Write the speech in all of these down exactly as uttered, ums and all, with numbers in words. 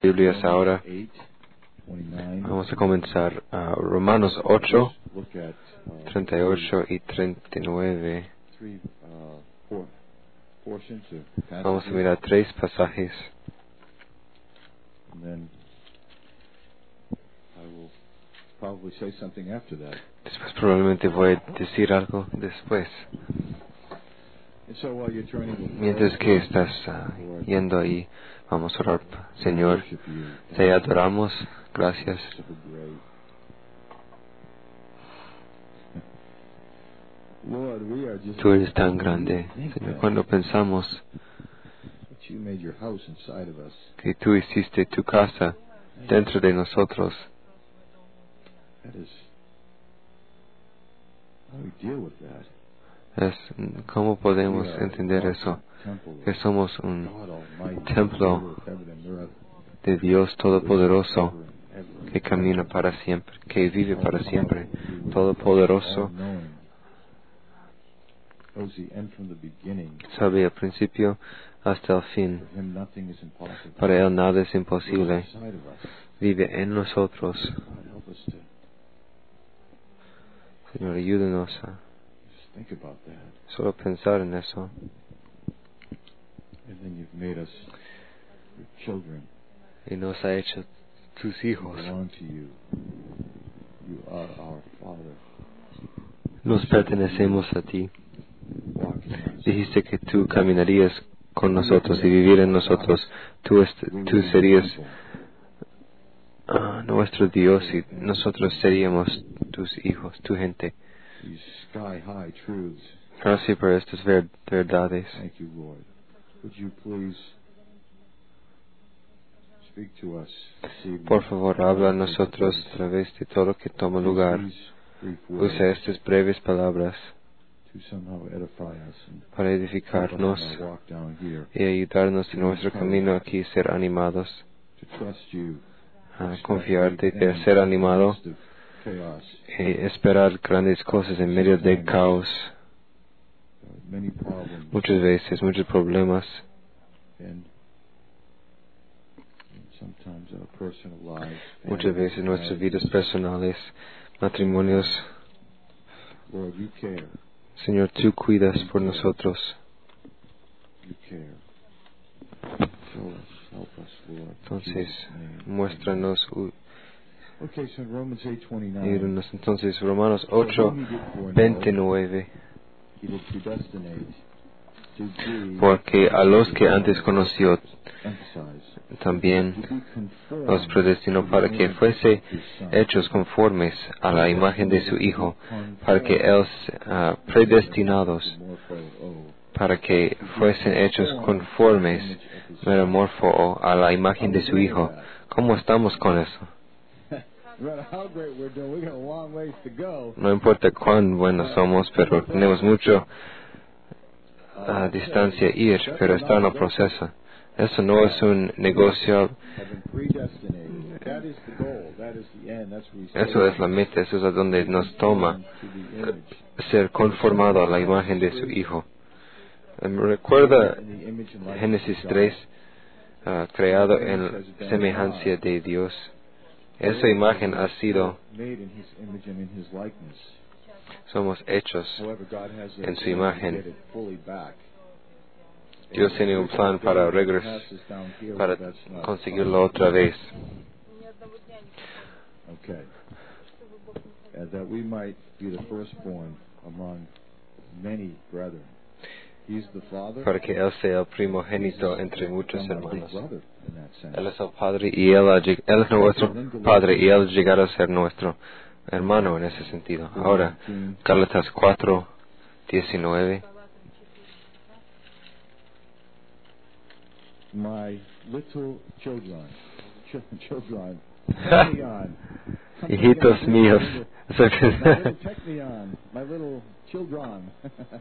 Biblias ahora. Vamos a comenzar a Romanos ocho, treinta y ocho y treinta y nueve. Vamos a mirar tres pasajes. Después probablemente voy a decir algo después. Mientras que estás uh, yendo ahí, vamos a orar. Señor, te adoramos. Gracias. Tú eres tan grande, Señor. Cuando pensamos que tú hiciste tu casa dentro de nosotros, es, ¿cómo podemos entender eso? Que somos un templo de Dios Todopoderoso que camina para siempre, que vive para siempre, Todopoderoso. Sabe al principio hasta el fin. Para Él nada es imposible. Vive en nosotros. Señor, ayúdanos a solo pensar en eso. Y nos ha hecho tus hijos. Nos pertenecemos a ti. Dijiste que tú caminarías con nosotros y vivir en nosotros. Tú, tú serías uh, nuestro Dios y nosotros seríamos tus hijos, tu gente. Gracias por estas ver, verdades. Por favor, habla a nosotros a través de todo lo que toma lugar. Usa estas breves palabras para edificarnos y ayudarnos en nuestro camino aquí a ser animados, a confiarte y a ser animado y esperar grandes cosas en medio del caos. Muchas veces, muchos problemas. Muchas veces nuestras vidas personales, matrimonios. Señor, tú cuidas por nosotros. Entonces, muéstranos. Ayúdanos. Entonces, Romanos ocho, veintinueve. Porque a los que antes conoció, también los predestinó para que fuese hechos conformes a la imagen de su Hijo, para que Él, uh, predestinados, para que fuesen hechos conformes, metamorfo, a la imagen de su Hijo. ¿Cómo estamos con eso? No importa cuán buenos somos, pero tenemos mucho a distancia ir, pero está en el proceso. Eso no es un negocio. Eso es la meta, eso es a donde nos toma ser conformado a la imagen de su Hijo. Recuerda Génesis tres, uh, creado en semejanza de Dios. Esa imagen ha sido, somos hechos en su imagen. Dios tiene un plan para regresar, para conseguirlo otra vez. Para que Él sea el primogénito entre muchos hermanos. Él es el Padre y Él, ha, él es nuestro Padre y Él llegará a ser nuestro hermano en ese sentido. Ahora, Gálatas cuatro, diecinueve. My little children, children, hijitos míos. My little technion, my little children.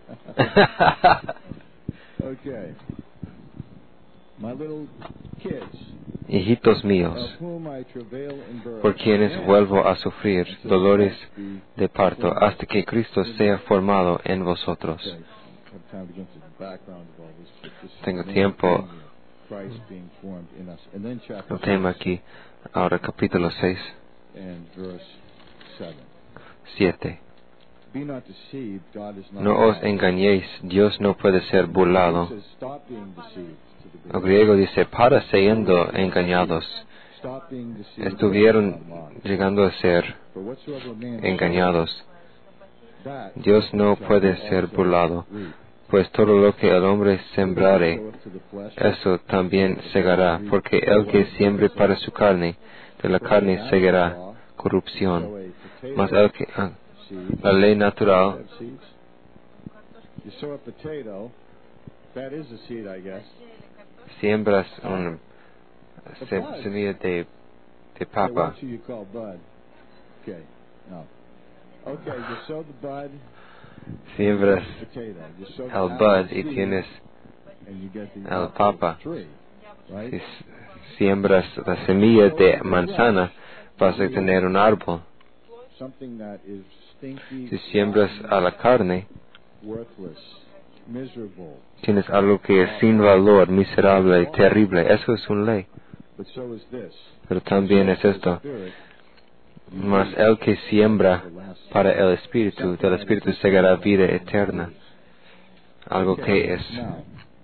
Okay. My little kids. Hijitos míos, por quienes vuelvo a sufrir dolores de parto hasta que Cristo sea formado en vosotros. Tengo tiempo Christ being formed in us. And then chapter El tema six aquí, ahora capítulo seis, and verse seven. siete. Be not deceived, God is not No os mocked. engañéis, Dios no puede ser It burlado. says, stop being deceived to the El Greek. griego dice, para siendo engañados. Stop being deceived. Estuvieron God is not mocked. llegando a ser For whatsoever man engañados. soweth, that Dios no shall puede he ser also burlado, reap. pues todo lo que el hombre sembrare, Soweth to the flesh, eso también segará, porque el que siembre para su carne, de la carne segará corrupción. sow a potato Mas el que, ah, seed. la ley natural, Have seeds? You sow a potato, that is a seed, I guess. siembras una se- semilla de, de Hey, papa, what you call bud? Okay, no. Okay, you sow the bud, siembras potato. You sow the el apple bud y seed, tienes and you get the el apple papa. tree, right? Si s- siembras la semilla de manzana, vas a tener un árbol. Something that is stinky, Si siembras rotten, a la carne, worthless, miserable. tienes algo que es sin valor, miserable, terrible. Eso es una ley. But so is this. Pero también es esto. Spirit, Mas el que siembra para el Espíritu, del Espíritu segará vida eterna. Algo que es now,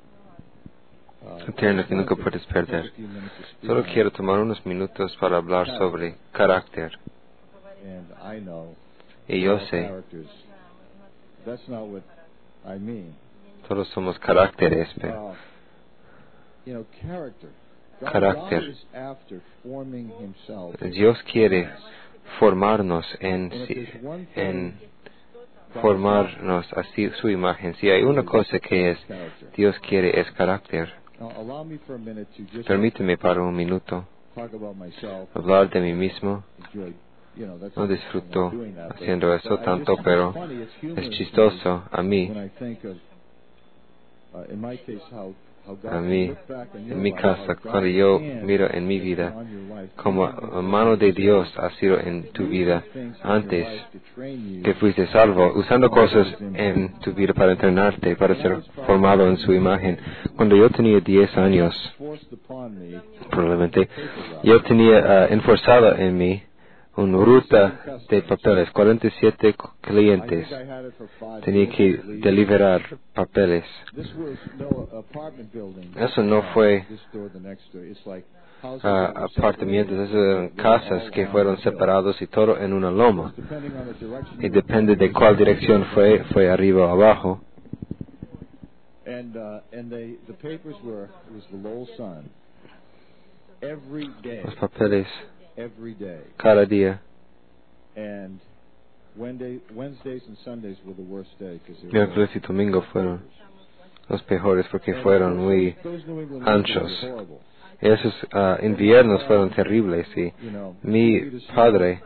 uh, eterno que nunca puedes perder. Solo quiero tomar unos minutos para hablar sobre carácter. and I know Y yo all sé, characters. That's not what I mean. todos somos caracteres, pero Uh, you know, character. God, Carácter. God is after forming Himself. Dios quiere formarnos en, And if si- there's one thing en God formarnos así su imagen. Si hay una cosa que es character. Dios quiere es carácter. Now, allow me for a minute to just Permíteme para un minuto talk about myself. hablar de mí mismo. Enjoy, you know, that's No I'm disfruto not doing that, but- haciendo eso but I tanto, just- pero it's funny, it's humorous es to me chistoso a mí, when I think of, uh, in my case, how, how God a can mí, look back on your en mi life, casa, how God's cuando yo hand miro en mi has vida, been on your life, como even la mano de Dios ha sido en tu vida antes que fuiste salvo, usando cosas en tu vida para entrenarte, para ser formado en su imagen. Cuando yo tenía diez años, forced upon me probablemente, yo tenía uh, enforzado en mí una ruta de papeles, cuarenta y siete clientes. I think I had it for five Tenía years que at least. deliberar papeles. This was no apartment building. Eso no fue This door, the next door. It's like houses uh, that were apartamentos, separated. esas eran casas que fueron separados y todo en una loma. Depending on the direction Y you were depende de going. cuál dirección fue, fue arriba o abajo. And uh, and they the papers were it was the Lowell Sun. Every day, Los papeles every day, cada día. and Wednesday, Wednesdays and Sundays were the worst day because Miércoles y domingo fueron los peores porque fueron muy anchos. Y esos uh, inviernos fueron terribles y You know, mi padre,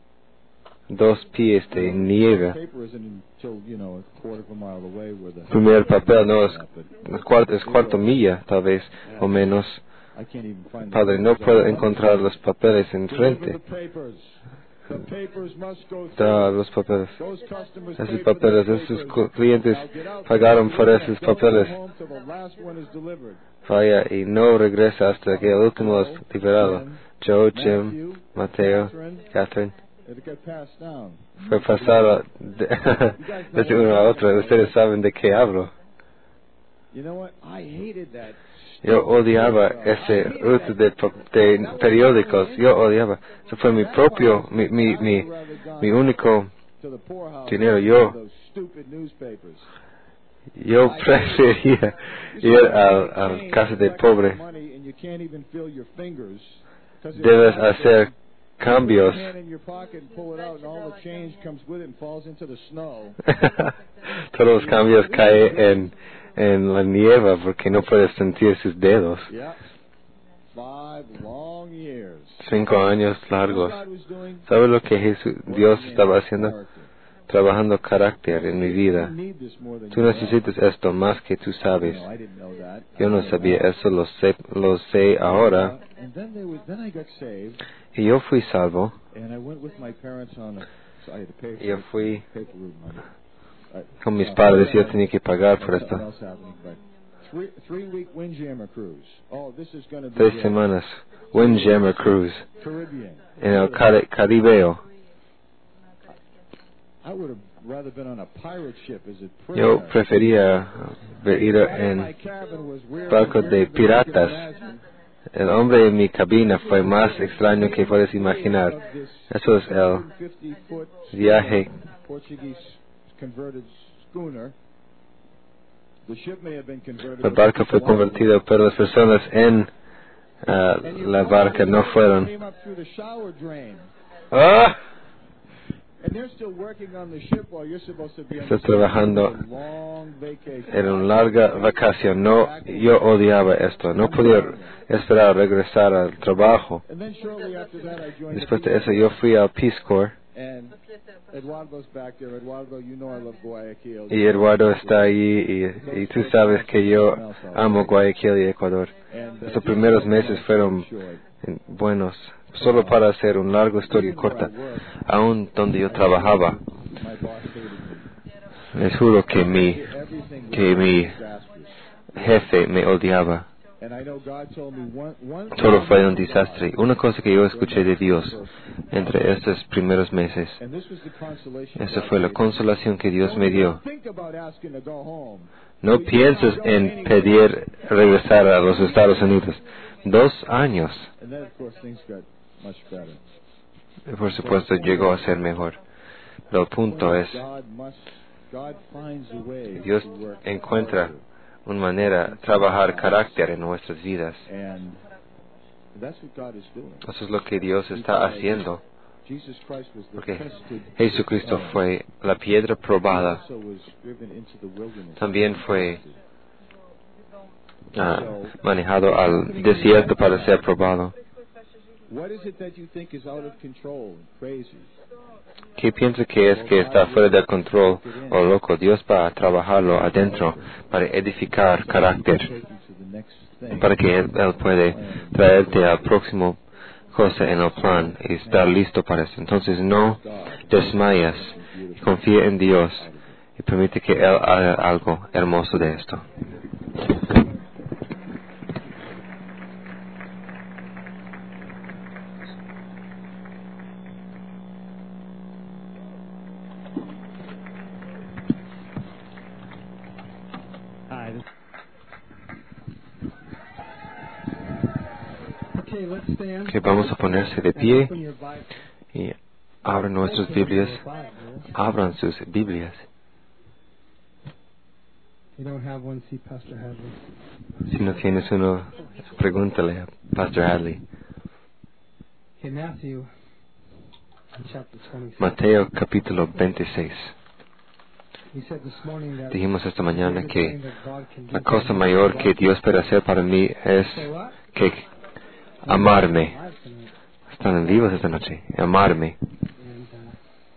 dos pies de nieve. paper isn't until you know a quarter of a mile away where the Primer papel no es, es, cuarto, es cuarto milla, tal vez, o menos. I can't even find the Padre, no papers. puedo encontrar los papeles enfrente. Deliver the papers. The papers must go Da through. los papeles. Those customers Esos pay for the papeles, papers. esos cu- clientes Now get out pagaron there, por deliver esos them. Don't papeles. go home till the last one is delivered. Vaya y no regresa hasta que el último es liberado. Joe, Jim, Mateo, Catherine. It got passed down. Fue pasado de, de uno a otro. Ustedes saben de qué hablo. You know what? I hated that. Yo odiaba ese ruta de, pa- de periódicos. Yo odiaba. Eso fue mi propio, mi, mi, mi, mi único To the poorhouse. dinero. Yo, Those stupid newspapers. yo prefería ir al, al casa de pobre. Money and you can't even feel your fingers. 'Cause it's Debes out there. hacer cambios. Put your hand in your pocket and pull it out, and all the change comes with it and falls into the snow. Todos los cambios caen en, en la nieve porque no puedes sentir sus dedos. Yeah. Five long years. Cinco años You know largos. what God was doing? ¿Sabes lo que Jesús, Dios Working in estaba haciendo? character. Trabajando carácter en mi You vida. need this more than Tú you necesitas esto más que tú know. sabes. You know, I didn't know that. Yo I no didn't know sabía that. eso, lo sé, lo sé ahora. Uh, and then, there was, then I got saved, Y yo fui salvo. and I went with my parents on a. So I had to pay for Yo it, fui pay for room money. I- con mis uh, padres. Yo tenía que pagar por something esto. else happening, but three three week Windjammer cruise. Oh, this is going to be Tres great. semanas. Windjammer Cruise Caribbean. en el Cari- Caribeo. I would have rather been on a pirate ship as a Yo prisoner. prefería haber ido My en cabin was weird barcos de as you can piratas. imagine. El hombre en mi cabina fue más extraño que puedes imaginar. Eso es el fifty foot viaje. Portuguese converted schooner. The ship may have been converted. El barco fue convertido, pero las personas en ah, la barca no fueron. Came up through the shower drain. ¡Ah! And they're still working on the ship while you're supposed to be on Estoy this trabajando long vacation. en una larga vacación. No, yo odiaba esto. No podía esperar regresar al trabajo. And then shortly after that, I joined Después the de eso, yo fui al Peace Corps. And Eduardo's back there. Eduardo, you know I love Guayaquil. Y Eduardo está allí y, y tú sabes que yo amo Guayaquil y Ecuador. And, uh, Estos primeros meses fueron eh, buenos, solo para hacer una larga historia corta. Aún donde yo trabajaba, my boss hated me. les juro que mi, Everything que mi disastrous. jefe me odiaba. And I know God told me one, one Todo fue un desastre. Una cosa que yo escuché de Dios entre estos primeros meses, and this was the consolation esa God fue la gave me. consolación que Dios me dio. Think about asking to go home. No pienses en pedir regresar a los Estados Unidos. Dos años. And then, of course, things got much better. Por supuesto, llegó a ser mejor. Pero el punto es, God must, God finds a way Dios to work encuentra harder. una manera de trabajar carácter en nuestras vidas. And that's what God is doing. Eso es lo que Dios está haciendo. Jesus Christ was the Porque tested Jesucristo stone. fue la piedra He probada. also was driven into the wilderness. También fue ah, manejado al desierto para ser probado. What is it that you think is out of control and crazy? ¿Qué piensa que es que está fuera de control o loco? Dios va a trabajarlo adentro para edificar carácter, Take you to the next thing. para que Él, Él puede traerte al próximo cosa en el plan y estar listo para eso. Entonces no desmayas, confía en Dios y permite que Él haga algo hermoso de esto. Hi. this- Okay, let's stand. Que vamos a ponerse de And pie open your Bible. y abran nuestras Biblias, abran sus Biblias. If you don't have one, see Pastor Hadley. Si no tienes uno, pregúntale a Pastor Hadley. Okay, Matthew chapter twenty-six. Mateo capítulo veintiséis. We said this morning that Dijimos esta mañana the que thing that God can do la for cosa me mayor is que Dios puede hacer para mí es Say what? que amarme. Están vivos esta noche. Amarme. And uh,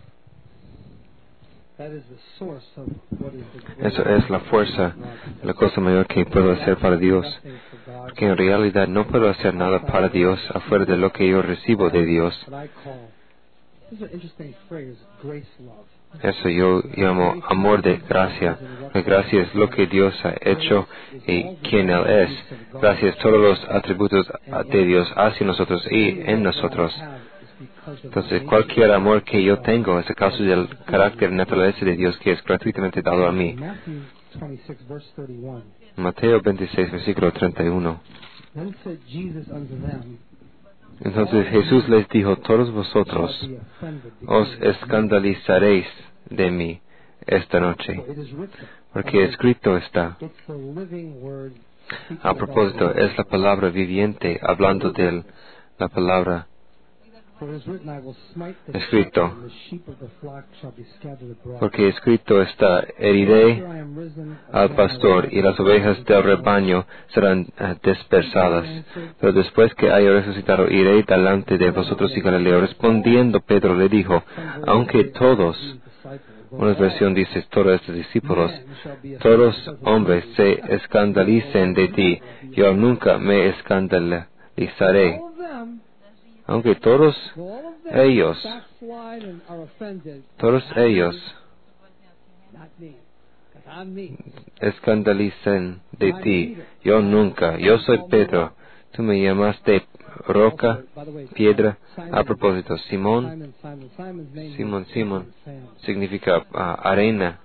that is the source of what is the Eso es la fuerza, la cosa mayor que puedo hacer para Dios. nothing for God. Que en realidad no puedo hacer nada para Dios afuera de lo que yo recibo de Dios. What I call, this is an interesting phrase, grace love. Eso yo llamo amor de gracia. La gracia es lo que Dios ha hecho y quien Él es. Gracia es todos los atributos de Dios hacia nosotros y en nosotros. Entonces, cualquier amor que yo tengo es a causa del carácter y naturaleza de Dios que es gratuitamente dado a mí. Matthew twenty-six, verse thirty-one. Mateo veintiséis, versículo treinta y uno. Then said Jesus unto them, Entonces Jesús les dijo, todos vosotros be offended, os because escandalizaréis de mí esta noche, it is written. porque escrito está. It's the living word. speaking A propósito, about the es la palabra viviente hablando de la palabra For it is written, I will smite the escrito. shepherd, and the sheep of the flock shall be scattered abroad. Porque escrito está, After heriré I am risen al again, pastor y las ovejas del rebaño serán eh, dispersadas. Pero después que haya resucitado, iré delante de vosotros y Galileo. Respondiendo Pedro le dijo, aunque todos, una versión dice, todos estos discípulos, todos hombres se escandalicen de ti, yo nunca me escandalizaré. All of them, Aunque todos all of them ellos, backslide and are offended, todos ellos, not me. escandalicen de ti. Yo nunca. Yo soy Pedro. Tú me llamaste roca, piedra. A propósito, Simón, Simón, Simón, significa uh, arena.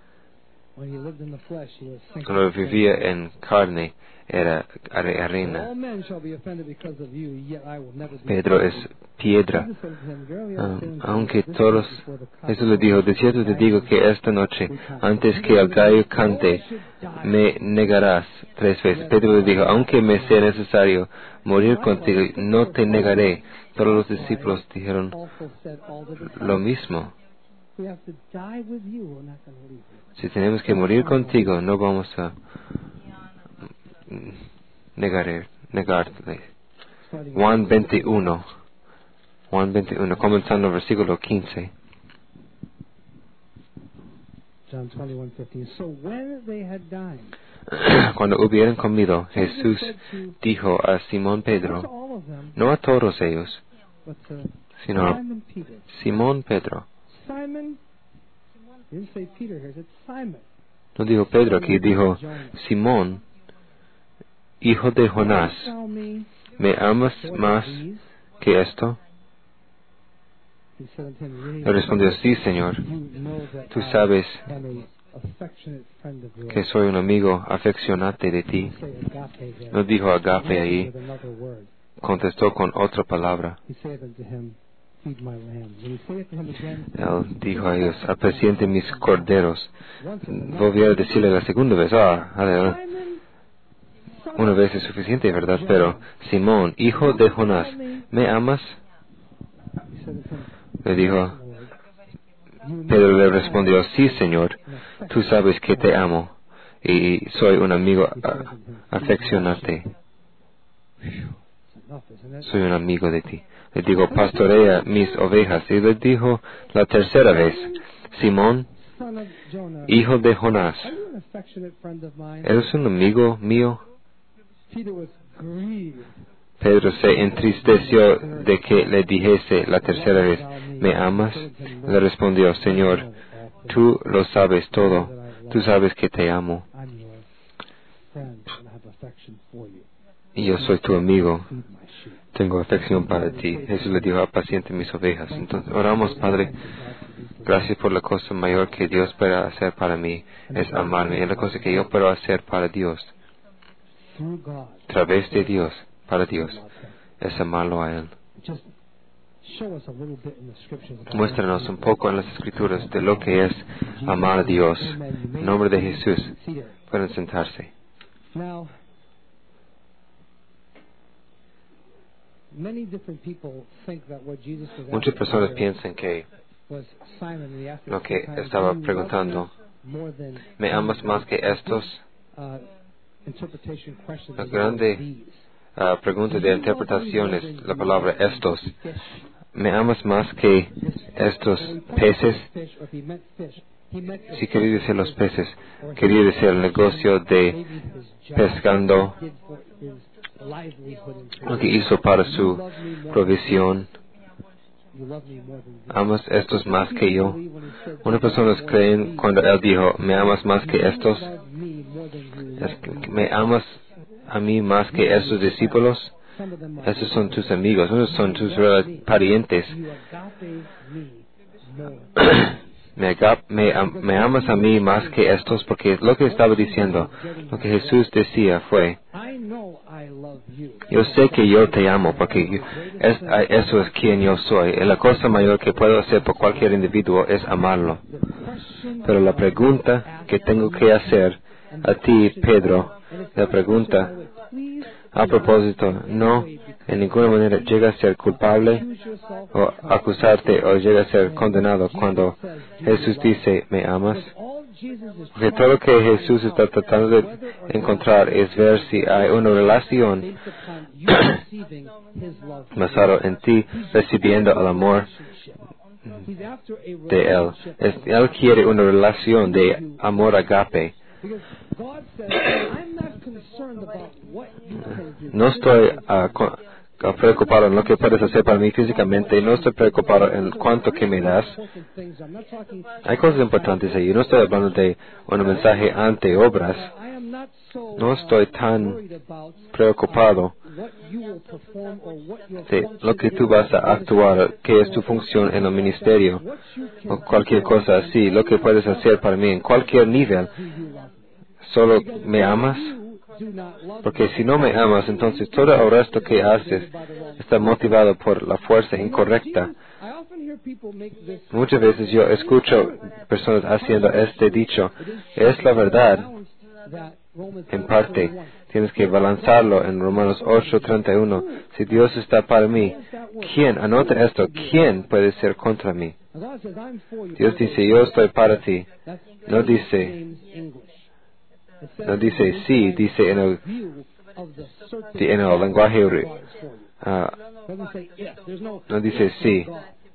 Cuando vivía en carne, era are- arena. Pedro es piedra. Uh, aunque todos, Jesús le dijo, de cierto te digo que esta noche, antes que el gallo cante, me negarás tres veces. Pedro le dijo, aunque me sea necesario morir contigo, no te negaré. Todos los discípulos dijeron lo mismo. Si tenemos que morir contigo, no vamos a negar, negarte. Juan veintiuno. Juan veintiuno, comenzando versículo quince. Cuando hubieran comido, Jesús dijo a Simón Pedro, no a todos ellos, sino a Simón Pedro. No dijo Pedro aquí, dijo Simón, hijo de Jonás, ¿me amas más que esto? Le respondió, sí, Señor. Tú sabes que soy un amigo afeccionante de ti. No dijo agape ahí. Contestó con otra palabra. Él dijo a ellos, apaciente mis corderos. Volvió a decirle la segunda vez, ah, ah, una vez es suficiente, ¿verdad? Pero, Simón, hijo de Jonás, ¿me amas? Le dijo, Pedro le respondió, sí, Señor, tú sabes que te amo y soy un amigo afeccionante. Soy un amigo de ti. Le digo, pastorea mis ovejas. Y le dijo la tercera vez, Simón, hijo de Jonás, ¿eres un amigo mío? Pedro se entristeció de que le dijese la tercera vez, ¿me amas? Le respondió, Señor, tú lo sabes todo. Tú sabes que te amo. Y yo soy tu amigo. Tengo afección para ti. Jesús le dijo, apaciente mis ovejas. Entonces, oramos, Padre. Gracias por la cosa mayor que Dios puede hacer para mí, es amarme. Y la cosa que yo puedo hacer para Dios, a través de Dios, para Dios, es amarlo a Él. Muéstranos un poco en las Escrituras de lo que es amar a Dios. En nombre de Jesús, pueden sentarse. Muchas personas piensan que lo que estaba preguntando, ¿me amas más que estos? La grande uh, pregunta de interpretación es la palabra estos. ¿Me amas más que estos peces? Si quería decir los peces, quería decir el negocio de pescando, lo que hizo para su provisión. ¿Amas estos más que yo? Unas personas creen cuando Él dijo, ¿me amas más que estos? Es que, ¿me amas a mí más que estos discípulos? Esos son tus amigos, esos son tus parientes. Me, me, me amas a mí más que estos, porque lo que estaba diciendo, lo que Jesús decía fue, yo sé que yo te amo, porque es, eso es quien yo soy. Y la cosa mayor que puedo hacer por cualquier individuo es amarlo. Pero la pregunta que tengo que hacer a ti, Pedro, la pregunta, a propósito, no en ninguna manera llega a ser culpable o acusarte o llega a ser condenado cuando Jesús dice, ¿me amas? Porque todo lo que Jesús está tratando de encontrar es ver si hay una relación basada en ti recibiendo el amor de Él. Es, Él quiere una relación de amor agape. No estoy uh, preocupado en lo que puedes hacer para mí físicamente. No estoy preocupado en cuánto que me das. Hay cosas importantes ahí. No estoy hablando de un mensaje ante obras. No estoy tan preocupado de lo que tú vas a actuar, qué es tu función en el ministerio, o cualquier cosa así, lo que puedes hacer para mí en cualquier nivel. ¿Solo me amas? Porque si no me amas, entonces todo el resto que haces está motivado por la fuerza incorrecta. Muchas veces yo escucho personas haciendo este dicho. Es la verdad. En parte, tienes que balanzarlo en Romanos ocho treinta y uno. Si Dios está para mí, ¿quién? Anota esto. ¿Quién puede ser contra mí? Dios dice, yo estoy para ti. No dice... No dice sí, dice en el, en el lenguaje, uh, no dice sí.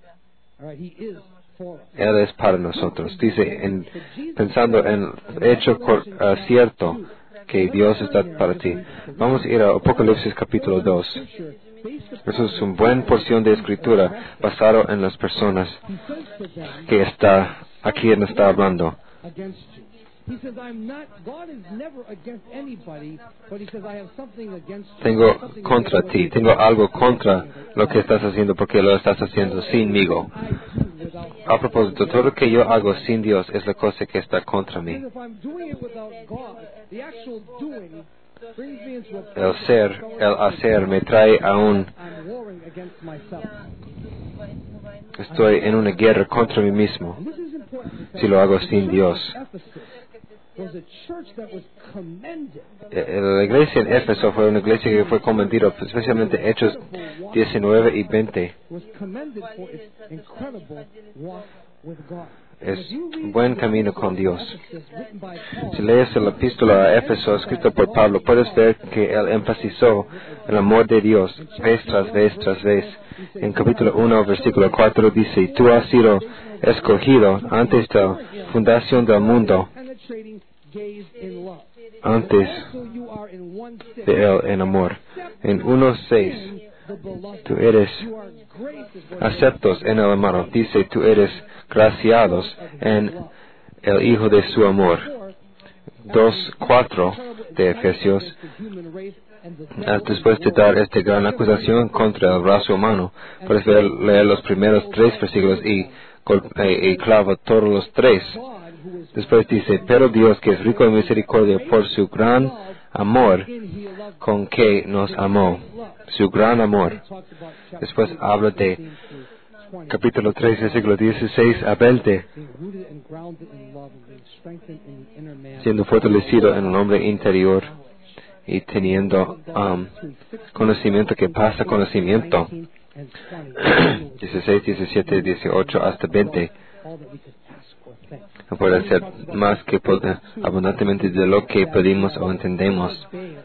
Él es para nosotros. Dice, en, pensando en hecho cor, uh, cierto, que Dios está para ti. Vamos a ir a Apocalipsis capítulo dos. Eso es una buena porción de escritura basado en las personas que está aquí no está hablando. Tengo contra ti, tengo algo contra lo que estás haciendo porque lo estás haciendo sinmigo. A propósito, todo lo que yo hago sin Dios es la cosa que está contra mí. El ser, el hacer me trae a un... Estoy en una guerra contra mí mismo si lo hago sin Dios. La iglesia en Éfeso fue una iglesia que fue commendada, especialmente Hechos diecinueve y veinte. Es un buen camino con Dios. Si lees la epístola a Éfeso escrita por Pablo, puedes ver que él enfatizó el amor de Dios vez tras vez tras vez. En capítulo uno, versículo cuatro dice, tú has sido escogido antes de la fundación del mundo, antes de él en amor. En uno seis, tú eres aceptos en el amado. Dice, tú eres graciados en el Hijo de su amor. dos cuatro de Efesios. Después de dar esta gran acusación contra el raza humano, puedes ver, leer los primeros tres versículos y, y, y clava todos los tres. Después dice, pero Dios, que es rico en misericordia por su gran amor con que nos amó, su gran amor. Después habla de capítulo tres, versículo dieciséis a veinte, siendo fortalecido en un hombre interior y teniendo um, conocimiento que pasa conocimiento. dieciséis, diecisiete, dieciocho hasta veinte. No puede ser más que poder, abundantemente de lo que pedimos o entendemos.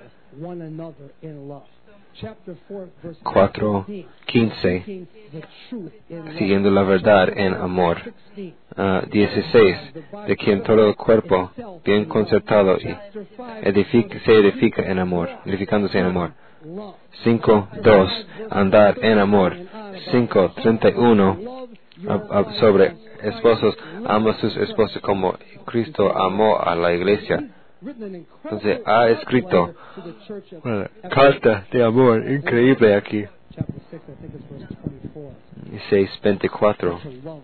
cuatro quince, siguiendo la verdad en amor. Uh, dieciséis, de quien todo el cuerpo, bien concertado, y edifica, se edifica en amor, edificándose en amor. cinco dos, andar en amor. cinco treinta y uno, uh, uh, sobre esposos, ama a sus esposos como Cristo amó a la iglesia. Entonces, ha escrito una carta de amor increíble aquí. seis veinticuatro.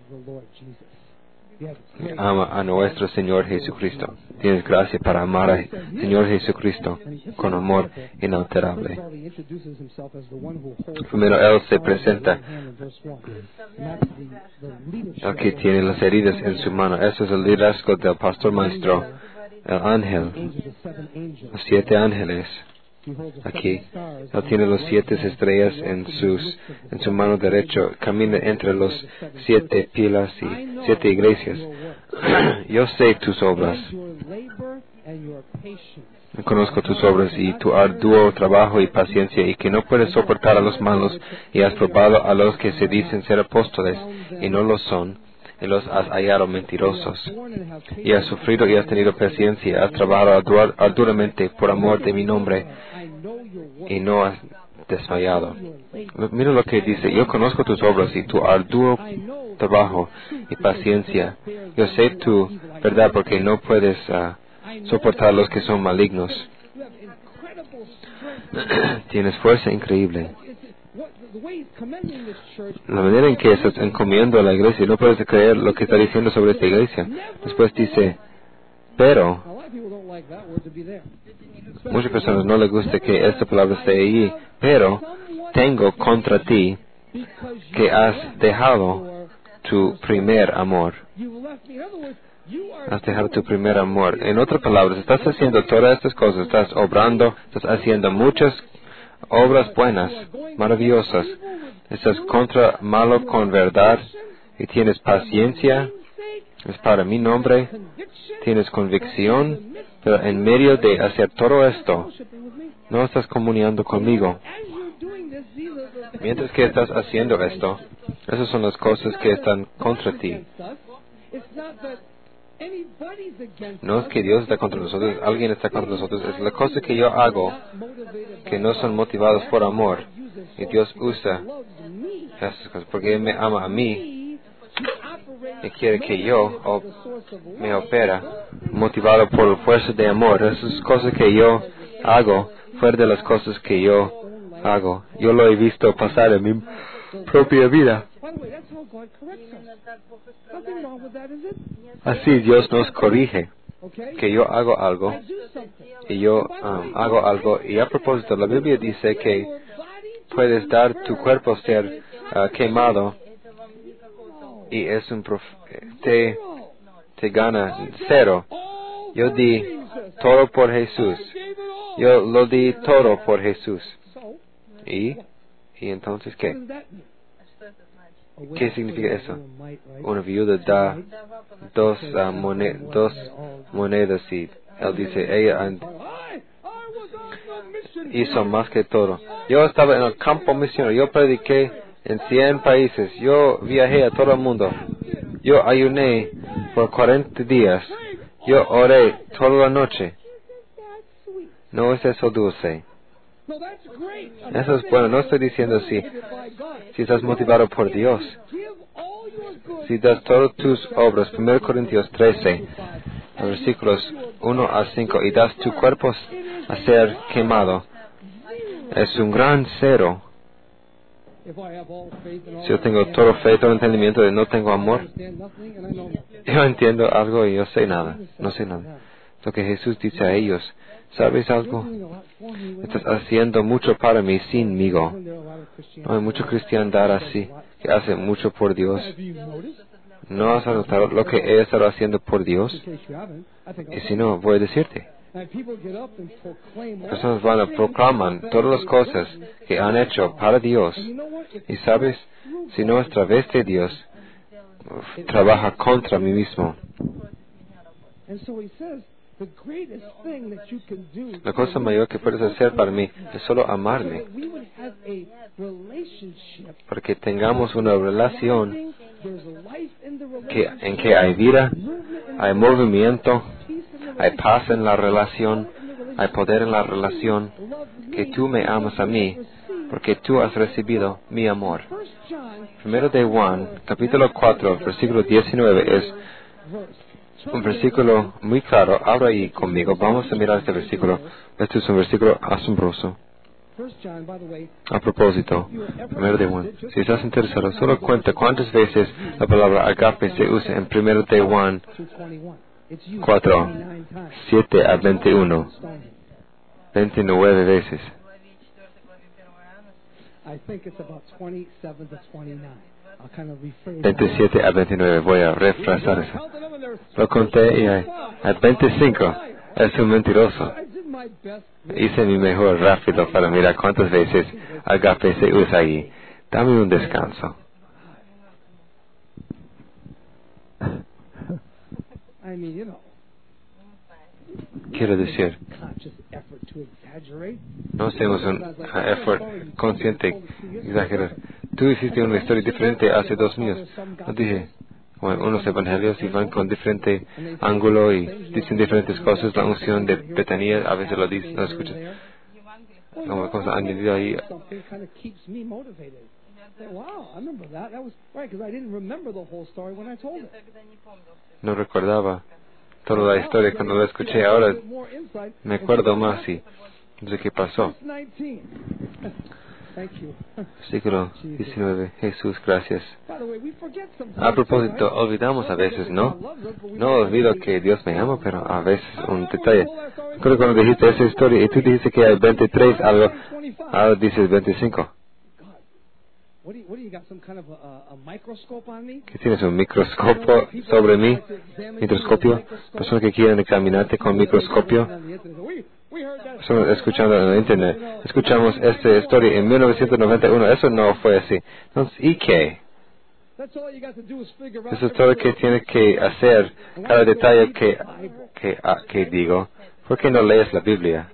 Ama a nuestro Señor Jesucristo. Tienes gracia para amar al Señor Jesucristo con amor inalterable. Primero Él se presenta. Aquí tiene las heridas en su mano. Eso es el liderazgo del pastor maestro. El ángel, los siete ángeles, aquí, él tiene los siete estrellas en sus, en su mano derecha, camina entre los siete pilas y siete iglesias. Yo sé tus obras, conozco tus obras y tu arduo trabajo y paciencia, y que no puedes soportar a los malos, y has probado a los que se dicen ser apóstoles y no lo son, y los has hallado mentirosos. Y has sufrido y has tenido paciencia, has trabajado arduamente por amor de mi nombre, y no has desmayado. Mira lo que dice, yo conozco tus obras y tu arduo trabajo y paciencia. Yo sé tu verdad porque no puedes uh, soportar los que son malignos. Tienes fuerza increíble. La manera en que estás encomiendo a la iglesia, no puedes creer lo que está diciendo sobre esta iglesia. Después dice, pero, muchas personas no les gusta que esta palabra esté allí, pero tengo contra ti que has dejado tu primer amor. Has dejado tu primer amor. En otras palabras, estás haciendo todas estas cosas, estás obrando, estás haciendo muchas obras buenas, maravillosas. Estás contra malo con verdad y tienes paciencia. Es para mi nombre. Tienes convicción, pero en medio de hacer todo esto, no estás comunicando conmigo. Mientras que estás haciendo esto, esas son las cosas que están contra ti. No es que Dios está contra nosotros, alguien está contra nosotros. Es la cosa que yo hago que no son motivados por amor. Y Dios usa esas cosas porque Él me ama a mí y quiere que yo o, me opera motivado por fuerza de amor. Esas cosas que yo hago fuera de las cosas que yo hago. Yo lo he visto pasar en mi propia vida. Así Dios nos corrige, que yo hago algo y yo um, hago algo. Y a propósito, la Biblia dice que puedes dar tu cuerpo ser uh, quemado y es un prof te, te gana cero. Yo di todo por Jesús. Yo lo di todo por Jesús. ¿Y? ¿Y entonces qué? ¿Qué significa eso? Una viuda da dos, uh, moned dos monedas y él dice, ella hizo más que todo. Yo estaba en el campo misionero, yo prediqué en cien países, yo viajé a todo el mundo, yo ayuné por cuarenta días, yo oré toda la noche. ¿No es eso dulce? Eso es bueno, no estoy diciendo si, si estás motivado por Dios. Si das todas tus obras, primero Corintios trece, versículos uno a cinco, y das tu cuerpo a ser quemado, es un gran cero. Si yo tengo todo fe, todo entendimiento y no tengo amor, yo entiendo algo y yo sé nada, no sé nada. Lo que Jesús dice a ellos, ¿sabes algo? Estás haciendo mucho para mí sinmigo. No hay mucho cristiandad así, que hace mucho por Dios. ¿No has notado lo que he estado haciendo por Dios? Y si no, voy a decirte. Personas van a proclamar todas las cosas que han hecho para Dios. Y sabes, si no es a través de Dios, trabaja contra mí mismo. La cosa mayor que puedes hacer para mí es solo amarme, para que tengamos una relación que, en que hay vida, hay movimiento, hay paz en la relación, hay poder en la relación, que tú me amas a mí, porque tú has recibido mi amor. Primero de Juan, capítulo cuatro, versículo diecinueve, es un versículo muy claro. Ahora ahí conmigo, vamos a mirar este versículo. Este es un versículo asombroso. A propósito, primero de Juan, si estás interesado, solo cuenta cuántas veces la palabra agape se usa en primero de Juan cuatro, siete a veintiuno, veintinueve veces. veintisiete a veintinueve, voy a refrasar eso. Lo conté y hay, hay veinticinco. Es un mentiroso. Hice mi mejor rápido para mirar cuántas veces agape se usa ahí. Dame un descanso. Quiero decir, no hacemos un esfuerzo consciente exagerar. Tú hiciste una historia diferente hace dos años. No dije, bueno, unos evangelios y van con diferente ángulo y dicen diferentes cosas. La unción de Betania, a veces lo dicen, no escuchan. Well, you como know, cosas I- añadidas ahí. something kind of keeps me motivated. Say, wow, I remember that. That was right because I didn't remember the whole story when I told it. No recordaba toda la historia cuando la escuché. Ahora me acuerdo más y de qué pasó. Thank you. Versículo diecinueve. Jesús, gracias. By the way, we forget sometimes, A propósito, right? olvidamos a veces, ¿no? God loves us, but we No don't olvido always- que Dios me ama, pero a veces un detalle. Creo que cuando dijiste esa historia y tú dijiste que hay veintitrés, algo, ahora dices veinticinco. God, what do you, what do you got? Some kind of a, a microscope on me? ¿Que tienes un microscopio sobre mí? ¿Microscopio? Personas que quieren examinarte con microscopio. We heard that. Estamos escuchando en el internet. Escuchamos esta historia en mil novecientos noventa y uno. Eso no fue así. Entonces, ¿y qué? That's all you got to do is figure out Eso es todo lo que tienes que hacer. Cada detalle que, que, ah, que digo. ¿Por qué no lees la Biblia?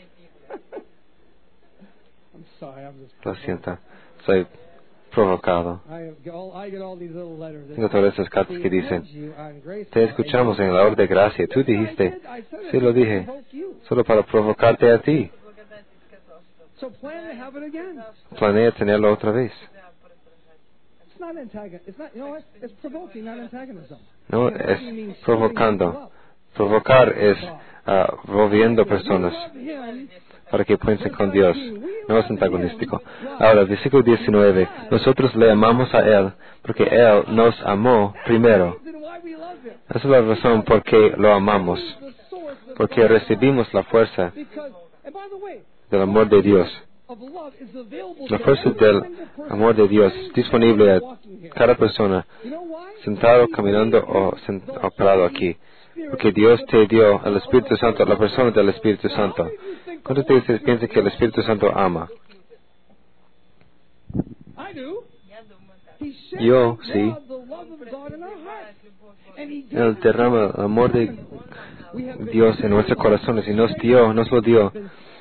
I'm sorry, I'm just. Lo siento. Soy provocado. I get all, I get all these little letters. Tengo todas esas cartas que dicen, te escuchamos en la hora de gracia. Tú dijiste, sí lo dije, solo para provocarte a ti. So plan to have it again. Planea tenerlo otra vez. It's not antagonism. It's not. You know what? It's provoking, not antagonism. No es provocando. Provocar es ah, moviendo personas para que piensen con Dios. No es antagonístico. Ahora, versículo diecinueve. Nosotros le amamos a Él porque Él nos amó primero. Esa es la razón por qué lo amamos. Porque recibimos la fuerza del amor de Dios. La fuerza del amor de Dios disponible a cada persona sentado, caminando o, sent o parado aquí. Porque Dios te dio el Espíritu Santo, la persona del Espíritu Santo. ¿Cuántos de ustedes piensan que el Espíritu Santo ama? Yo, sí. Él derrama el amor de Dios en nuestros corazones y nos dio, nos lo dio.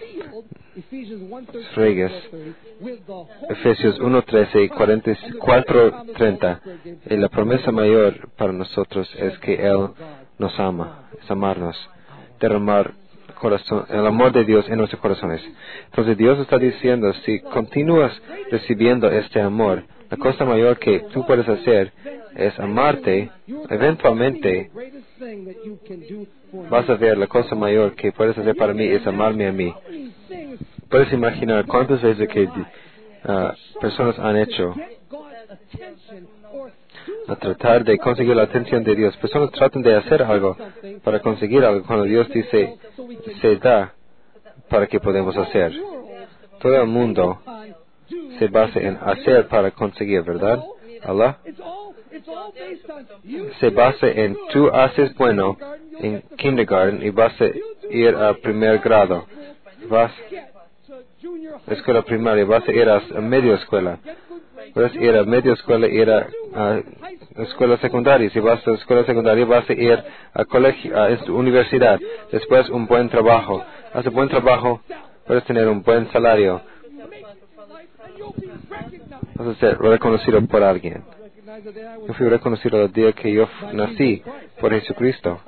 Reyes, Efesios uno trece y cuatro treinta. Y la promesa mayor para nosotros es que Él nos ama, es amarnos, derramar corazón, el amor de Dios en nuestros corazones. Entonces Dios está diciendo, si continúas recibiendo este amor, la cosa mayor que tú puedes hacer es amarte. Eventualmente vas a ver la cosa mayor que puedes hacer para mí es amarme a mí. Puedes imaginar cuántas veces que uh, personas han hecho a tratar de conseguir la atención de Dios. Personas tratan de hacer algo para conseguir algo cuando Dios dice se da para que podemos hacer. Todo el mundo se basa en hacer para conseguir, ¿verdad? Allah se basa en tú haces bueno en kindergarten y vas a ir a primer grado. Vas a escuela primaria, vas a ir a, a media escuela. Puedes ir a media escuela y ir a, a escuela secundaria. Si vas a escuela secundaria, vas a ir a colegio, a universidad. Después, un buen trabajo. Haces buen trabajo, puedes tener un buen salario. Vas a ser reconocido por alguien. Yo fui reconocido el día que yo nací por Jesucristo.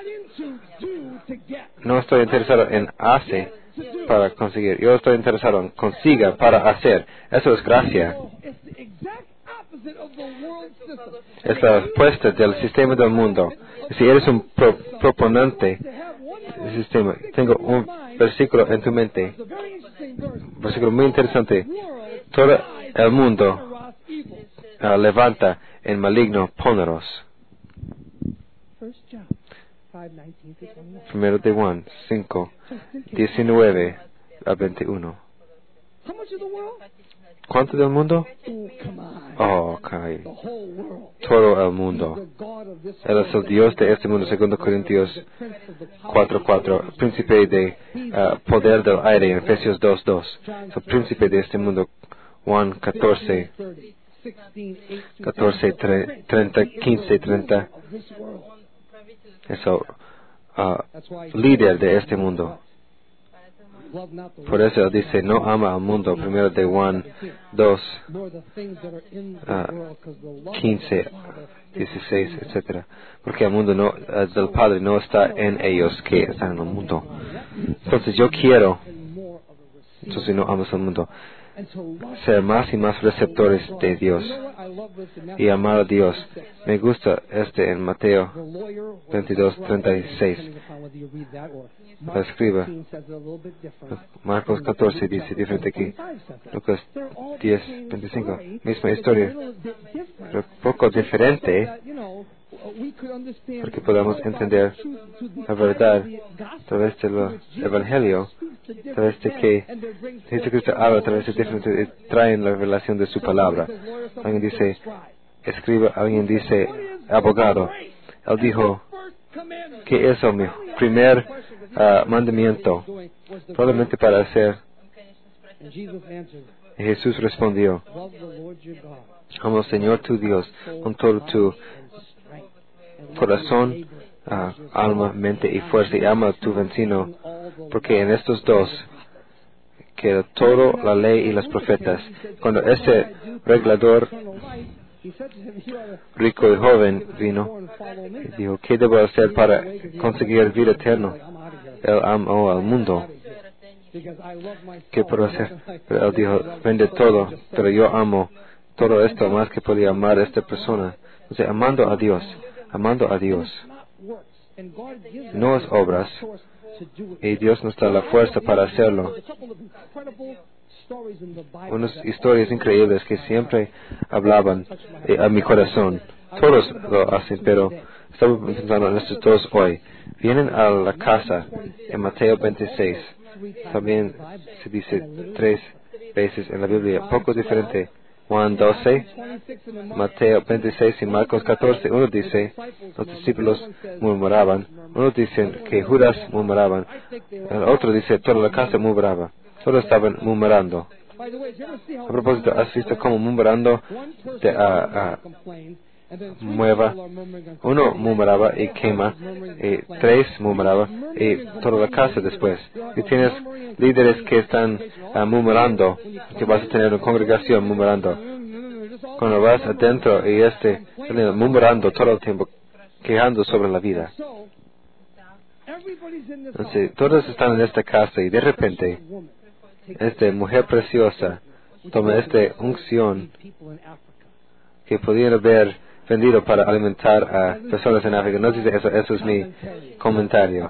No estoy interesado en hacer para conseguir. Yo estoy interesado en consiga para hacer. Eso es gracia. Es la respuesta del sistema del mundo. Si eres un pro proponente del sistema, tengo un versículo en tu mente. Un versículo muy interesante. Todo el mundo uh, levanta en maligno poneros. Primero de Juan cinco, diecinueve a veintiuno. ¿Cuánto del mundo? Oh, okay. Todo el mundo. Él es el Dios de este mundo, segundo Corintios cuatro cuatro. Príncipe de uh, poder del aire, en Efesios dos dos. Es el príncipe de este mundo, Juan catorce, catorce, treinta, quince, treinta. Es el uh, líder de este mundo. Por eso él dice, no ama al mundo, primero de Juan dos, uh, quince, dieciséis, etcétera. Porque el mundo no, uh, del Padre no está en ellos que están en el mundo. Entonces yo quiero Entonces, si no amas al mundo, ser más y más receptores de Dios y amar a Dios. Me gusta este en Mateo veintidós, treinta y seis. La escriba. Marcos catorce dice diferente aquí. Lucas diez, veinticinco. Misma historia. Pero poco diferente, porque podamos entender la verdad a través del Evangelio, a través de que Jesucristo habla a través de diferentes, traen la revelación de su palabra. Alguien dice escriba, alguien dice abogado. Él dijo que eso es mi primer uh, mandamiento, probablemente para hacer. Y Jesús respondió, ama al Señor tu Dios con todo tu corazón, uh, alma, mente y fuerza, y ama a tu vecino, porque en estos dos queda toda la ley y los profetas. Cuando ese reglador rico y joven vino y dijo, ¿qué debo hacer para conseguir vida eterna? Él amó al mundo. ¿Qué puedo hacer? Pero él dijo, vende todo, pero yo amo todo esto más que podía amar a esta persona. O sea, amando a Dios, amando a Dios. No es obras, y Dios nos da la fuerza para hacerlo. Unas historias increíbles que siempre hablaban eh, a mi corazón. Todos lo hacen, pero estamos pensando en estos dos hoy. Vienen a la casa en Mateo veintiséis. También se dice tres veces en la Biblia, poco diferente. Juan doce, Mateo veintiséis y Marcos catorce. Uno dice, los discípulos murmuraban. Uno dice que Judas murmuraban. El otro dice, toda la casa murmuraba. Todos estaban murmurando. A propósito, ¿has visto cómo murmurando te uh, uh, mueva? Uno murmuraba y quema, y tres murmuraba y toda la casa después. Y tienes líderes que están uh, murmurando, que vas a tener una congregación murmurando. Cuando vas adentro y este murmurando todo el tiempo, quejando sobre la vida. Entonces, todos están en esta casa y de repente esta mujer preciosa toma esta unción que podían haber vendido para alimentar a personas en África. No dice eso, eso es mi comentario.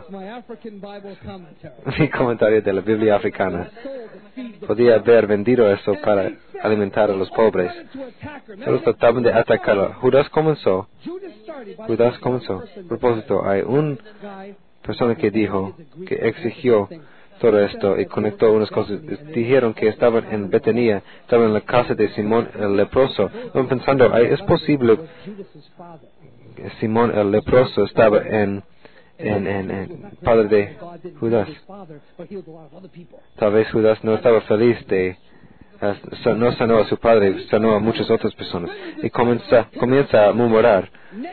Mi comentario de la Biblia africana. Podía haber vendido eso para alimentar a los pobres. Todos trataban de atacarlo. Judas comenzó. Judas comenzó. A propósito, hay una persona que dijo, que exigió todo esto y conectó unas cosas. Dijeron que estaban en Betania, estaban en la casa de Simón el leproso. Estaban pensando, ¿es posible que Simón el leproso estaba en, en, en, en padre de Judas? Tal vez Judas no estaba feliz de, uh, no sanó a su padre, sanó a muchas otras personas. Y comienza, comienza a murmurar.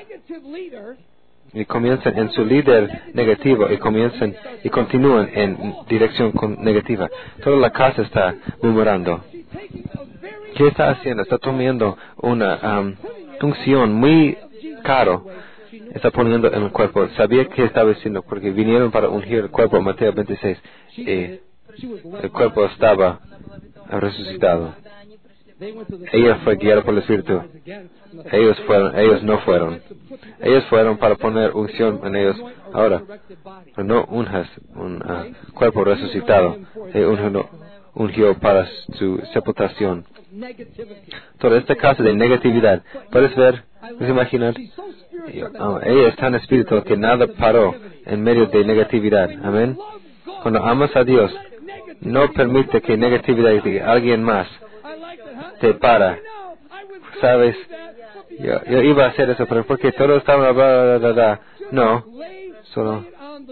Y comienzan en su líder negativo y comienzan y continúan en dirección con negativa. Toda la casa está murmurando. ¿Qué está haciendo? Está tomando una um, unción muy caro. Está poniendo en el cuerpo. Sabía que estaba haciendo porque vinieron para ungir el cuerpo, Mateo veintiséis. Y el cuerpo estaba resucitado. Ella fue guiada por el Espíritu. Ellos fueron, ellos no fueron. Ellos fueron para poner unción en ellos. Ahora, no unjas un uh, cuerpo resucitado. Ella ungió, ungió para su sepultación. Toda esta clase de negatividad. ¿Puedes ver? ¿Puedes imaginar? Uh, ella es tan espiritual que nada paró en medio de negatividad. Amén. Cuando amas a Dios, no permite que negatividad de alguien más te para. ¿Sabes? Yo, yo iba a hacer eso, pero porque todos estaban... Bla, bla, bla. No, solo...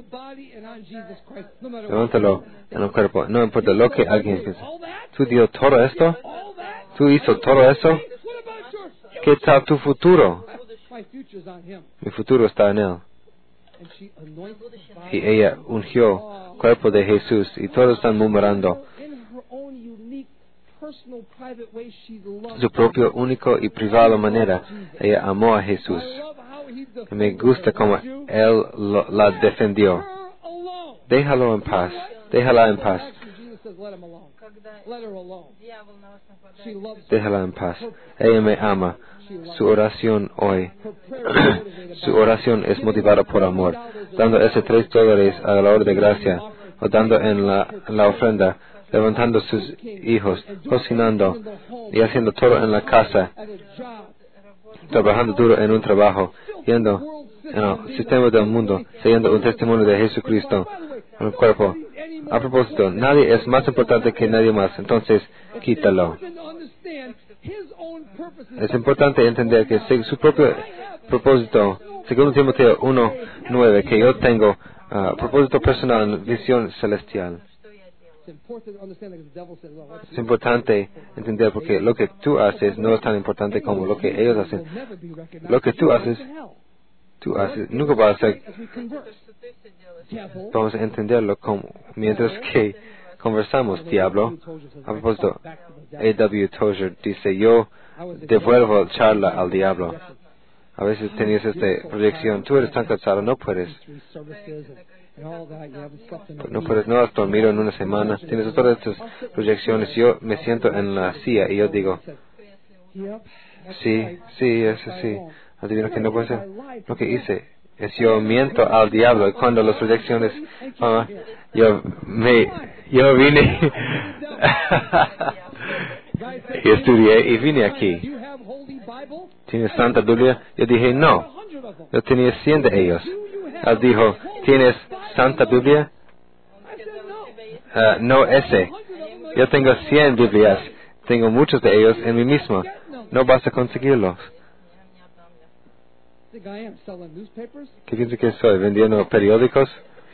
Levántalo en el cuerpo. No importa lo que alguien piensa. ¿Tú dio todo esto? ¿Tú hizo todo eso? ¿Qué tal tu futuro? Mi futuro está en Él. Y ella ungió el cuerpo de Jesús y todos están murmurando. Su propio, único y privado manera, ella amó a Jesús. Y me gusta cómo Él lo, la defendió. Déjalo en paz, déjala en paz. Let her alone. She loves you. Déjala en paz. Ella me ama. Su oración hoy, Her prayer is motivated su by oración es motivada por amor. Dando ese tres dólares a la hora de gracia, o dando en la, en la ofrenda, levantando sus hijos, cocinando y haciendo todo en la casa, at a job. trabajando duro en un trabajo, yendo en el sistema del mundo, siendo un testimonio de Jesucristo en el cuerpo. A propósito, nadie es más importante que nadie más, entonces quítalo. Es importante entender que se- su propio propósito, según Timoteo uno nueve, que yo tengo uh, propósito personal, visión celestial. Es importante entender porque lo que tú haces no es tan importante como lo que ellos hacen. Lo que tú haces, tú haces, nunca va a ser, vamos a entenderlo como, mientras que conversamos, diablo. A propósito, A W Tozer dice, yo devuelvo charla al diablo. A veces tenías esta proyección, tú eres tan cansado, no puedes. No puedes, no has dormido en una semana, tienes todas estas proyecciones. Yo me siento en la silla y yo digo, sí, sí, es así. Adivina que no puede ser. Lo que hice es yo miento al diablo y cuando las proyecciones, ah, yo me, yo vine y estudié y vine aquí. ¿Tienes Santa Biblia? Yo dije, no. Yo tenía cien de ellos. Él dijo, ¿tienes Santa Biblia? Uh, no ese. Yo tengo cien Biblias. Tengo muchos de ellos en mí mismo. No vas a conseguirlos. ¿Qué piensas que soy? ¿Vendiendo periódicos?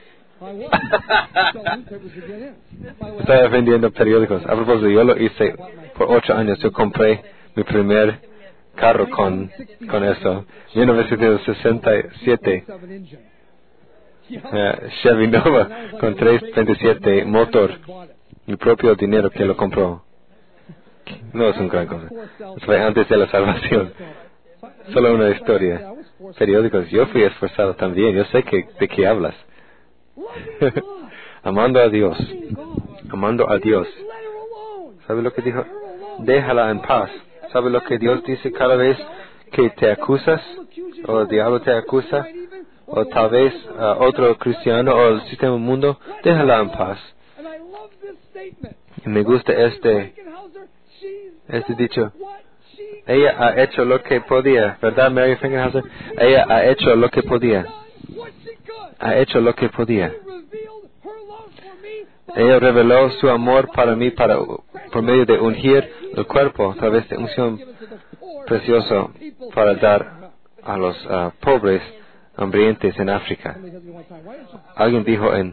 Estoy vendiendo periódicos. A propósito, yo lo hice por ocho años. Yo compré mi primer carro con, con eso. mil novecientos sesenta y siete. Uh, Chevy Nova con trescientos veintisiete motor. Mi propio dinero que lo compró. No es un gran cosa. Fue antes de la salvación. Solo una historia. Periódicos. Yo fui esforzado también. Yo sé que, de qué hablas. Amando a Dios. Amando a Dios. ¿Sabe lo que dijo? Déjala en paz. ¿Sabe lo que Dios dice cada vez que te acusas? O el diablo te acusa. O tal vez uh, otro cristiano o el sistema mundo. Déjala en paz. Y me gusta este, este dicho. Ella ha hecho lo que podía. ¿Verdad, Mary Finkelhauser? Ella ha hecho lo que podía. Ha hecho lo que podía. Ella reveló su amor para mí para, por medio de ungir el cuerpo a través de unción precioso para dar a los uh, pobres hambrientes en África. Alguien dijo en...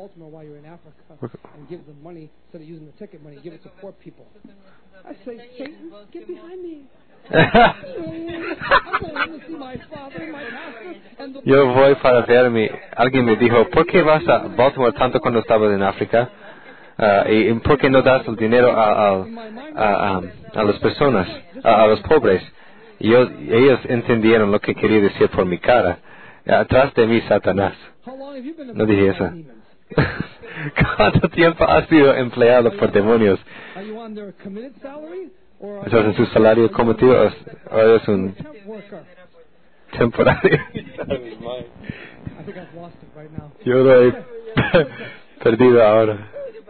Yo voy para verme. Alguien me dijo, ¿por qué vas a Baltimore tanto cuando estabas en África? Uh, y, y ¿por qué no das el dinero a, a, a, a, a las personas, a, a los pobres? Y yo, ellos entendieron lo que quería decir por mi cara. Atrás de mí, Satanás. No dije eso. ¿Cuánto tiempo has sido empleado por demonios? ¿Estás en su salario cometido o eres un temporario? Yo lo he perdido ahora.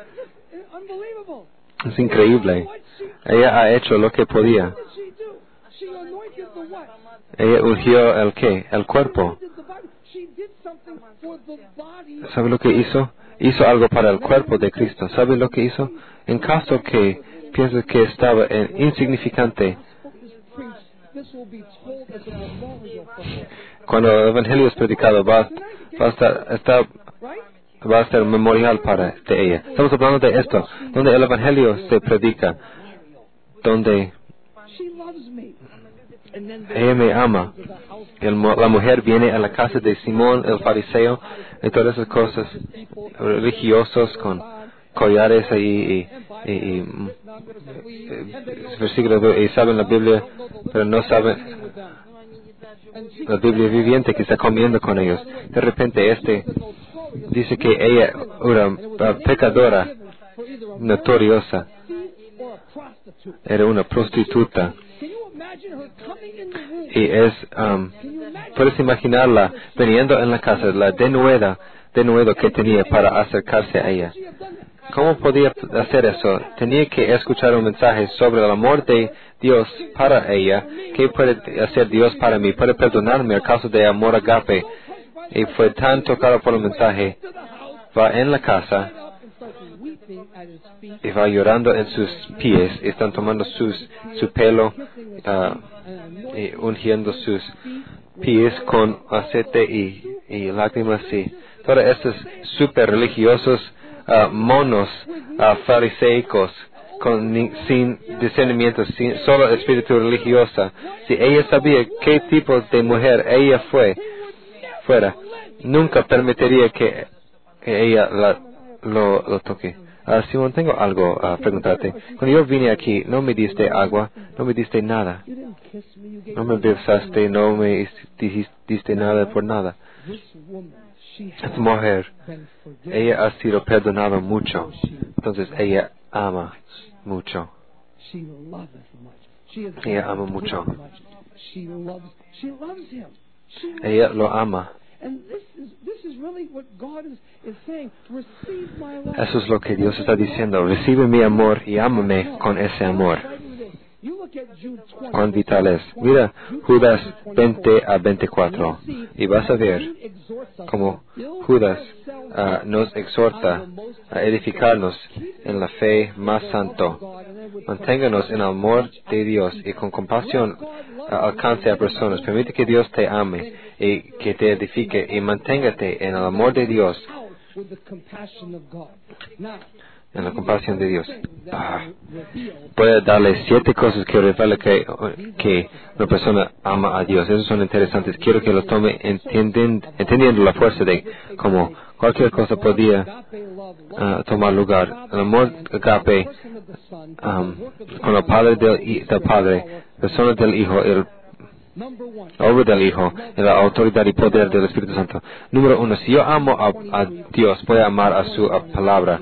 Es increíble. Ella ha hecho lo que podía. Ella ungió el qué, el cuerpo. ¿Sabe lo que hizo? Hizo algo para el cuerpo de Cristo. ¿Sabe lo que hizo? En caso que pienses que estaba en insignificante, cuando el evangelio es predicado, va, va a estar, está, va a ser memorial para de ella. Estamos hablando de esto, donde el evangelio se predica, donde ella me ama. El, la mujer viene a la casa de Simón el fariseo y todas esas cosas religiosos con collares y, y, y, y, y versículos y saben la Biblia, pero no saben la Biblia viviente que está comiendo con ellos. De repente este dice que ella era pecadora notoriosa. Era una prostituta. Y es, um, puedes imaginarla viniendo en la casa, la denueda, denuedo que tenía para acercarse a ella. ¿Cómo podía hacer eso? Tenía que escuchar un mensaje sobre el amor de Dios para ella. ¿Qué puede hacer Dios para mí? Puede perdonarme a causa de amor agape. Y fue tan tocado por el mensaje. Va en la casa y va llorando en sus pies. Están tomando sus, su pelo uh, y ungiendo sus pies con aceite y, y lágrimas. Y todos estos super religiosos uh, monos uh, fariseicos con, ni, sin discernimiento, sin, solo espíritu religiosa. Si ella sabía qué tipo de mujer ella fue, fuera, nunca permitiría que, que ella la, lo, lo toque. Uh, Simón, tengo algo a uh, preguntarte. Cuando yo vine aquí, no me diste agua, no me diste nada. No me besaste, no me dijiste, diste nada por nada. Esta mujer, ella ha sido perdonada mucho. Entonces ella ama mucho. Ella ama mucho. Ella lo ama. Eso es lo que Dios está diciendo. Recibe mi amor y ámame con ese amor. Cuán vital es. Mira Judas veinte a veinticuatro y vas a ver cómo Judas uh, nos exhorta a edificarnos en la fe más santo. Manténganos en el amor de Dios y con compasión uh, alcance a personas. Permite que Dios te ame y que te edifique y manténgate en el amor de Dios. En la compasión de Dios. Ah. Voy a darle siete cosas que revela que, que una persona ama a Dios. Esos son interesantes. Quiero que lo tome entienden, entendiendo la fuerza de cómo cualquier cosa podía uh, tomar lugar. El amor agape um, con el Padre del, del Padre, persona del Hijo, el obra del Hijo y la autoridad y poder del Espíritu Santo. Número uno, si yo amo a, a Dios, voy a amar a su a palabra.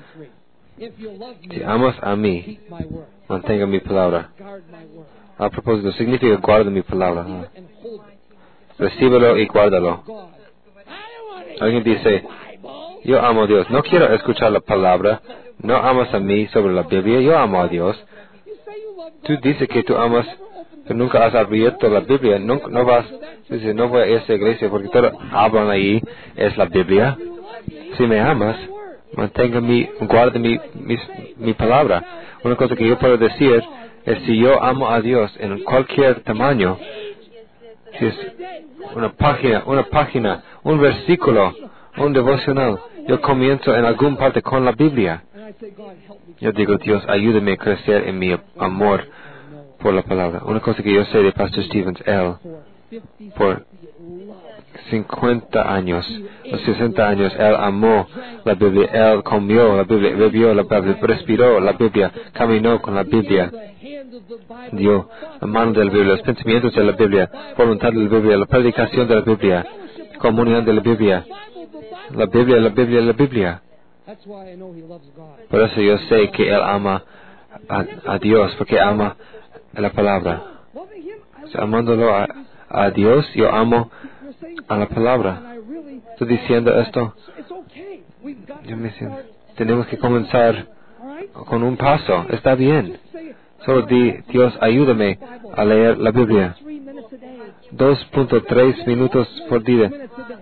Si amas a mí, mantenga mi palabra. A propósito, significa guarda mi palabra. ¿No? Recíbelo y guárdalo. Alguien dice, yo amo a Dios. No quiero escuchar la palabra. No amas a mí sobre la Biblia. Yo amo a Dios. Tú dices que tú amas, pero nunca has abierto la Biblia. No, no vas, dices, no voy a esa iglesia porque todo hablan ahí. Es la Biblia. Si me amas, mantenga mi, guarde mi, mi, mi palabra. Una cosa que yo puedo decir es si yo amo a Dios en cualquier tamaño, si es una página, una página, un versículo, un devocional, yo comienzo en alguna parte con la Biblia. Yo digo, Dios, ayúdame a crecer en mi amor por la palabra. Una cosa que yo sé de Pastor Stevens, él, por cincuenta años, o sesenta años, él amó la Biblia, él comió la Biblia, bebió la Biblia, respiró la Biblia, caminó con la Biblia, dio la mano de la Biblia, los pensamientos de la Biblia, voluntad de la Biblia, la predicación de la Biblia, comunión de la Biblia, la Biblia, la Biblia, la Biblia. Por eso yo sé que él ama a, a Dios, porque ama la palabra. O sea, amándolo a, a Dios, yo amo a la palabra. Estoy diciendo esto. Yo me siento, tenemos que comenzar con un paso. Está bien. Solo di, Dios, ayúdame a leer la Biblia. dos punto tres minutos por día.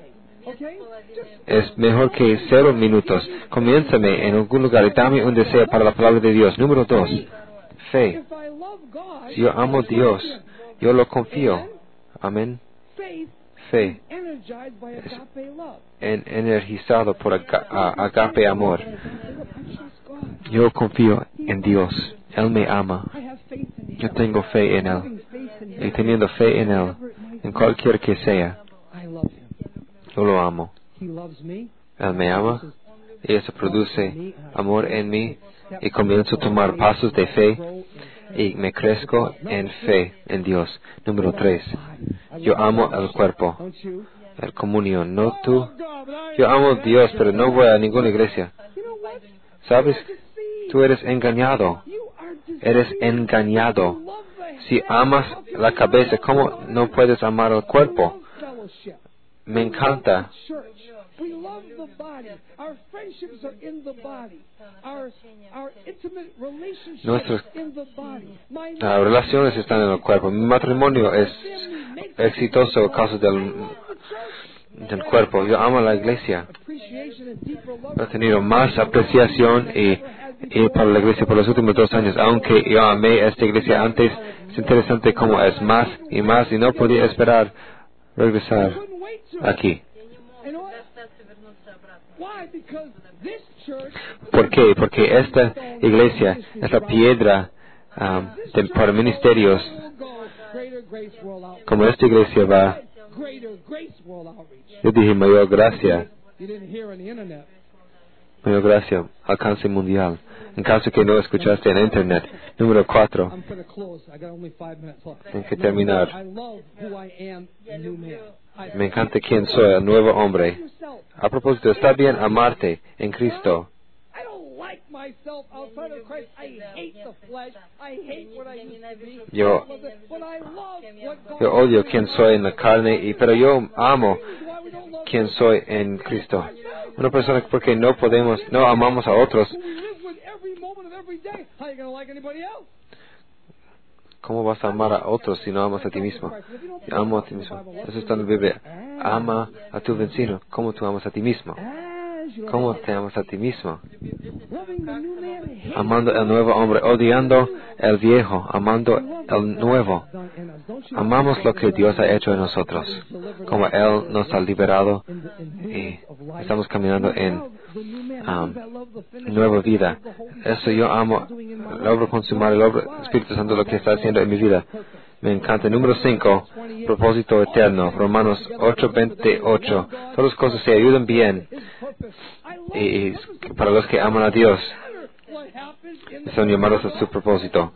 Es mejor que cero minutos. Comiénzame en algún lugar y dame un deseo para la palabra de Dios. Número dos, fe. Si yo amo a Dios, yo lo confío. Amén. Fe es en, energizado por aga, a, agape amor. Yo confío en Dios. Él me ama. Yo tengo fe en Él. Y teniendo fe en Él, en cualquier que sea, yo lo amo. Él me ama y eso produce amor en mí y comienzo a tomar pasos de fe y me crezco en fe en Dios. Número tres, yo amo el cuerpo, la comunión, no tú. Yo amo a Dios, pero no voy a ninguna iglesia. ¿Sabes? Tú eres engañado. Eres engañado. Si amas la cabeza, ¿cómo no puedes amar el cuerpo? Me encanta. We love the body. Our friendships are in the body. Our, our intimate relationships Nuestras in the body. My Las relaciones están en el cuerpo. Mi matrimonio es exitoso a causa del, del cuerpo. Yo amo la iglesia. He tenido más apreciación y, y para la iglesia por los últimos dos años. Aunque yo amé esta iglesia antes, es interesante cómo es más y más y no podía esperar regresar aquí. ¿Por qué? Porque esta iglesia es la piedra um, de, para ministerios. Como esta iglesia va, yo dije mayor gracia, mayor gracia, alcance mundial. En caso que no escuchaste en internet. Número cuatro. Tengo que terminar. Me encanta quién soy, el nuevo hombre. A propósito, está bien amarte en Cristo. Yo, yo odio quién soy en la carne, y, pero yo amo quién soy en Cristo. Una persona porque no podemos, no amamos a otros. ¿Cómo vas a amar a otros si no amas a ti mismo? Yo amo a ti mismo. Eso está en la Biblia. Ama a tu vecino como tú amas a ti mismo. ¿Cómo te amas a ti mismo? Amando al nuevo hombre, odiando el viejo, amando el nuevo. Amamos lo que Dios ha hecho en nosotros, como Él nos ha liberado y estamos caminando en um, nueva vida. Eso yo amo, el obra consumada, el obra Espíritu Santo, lo que está haciendo en mi vida. Me encanta. Número cinco, propósito eterno. Romanos ocho veintiocho. Todas las cosas se ayudan bien. Y, y para los que aman a Dios, son llamados a su propósito.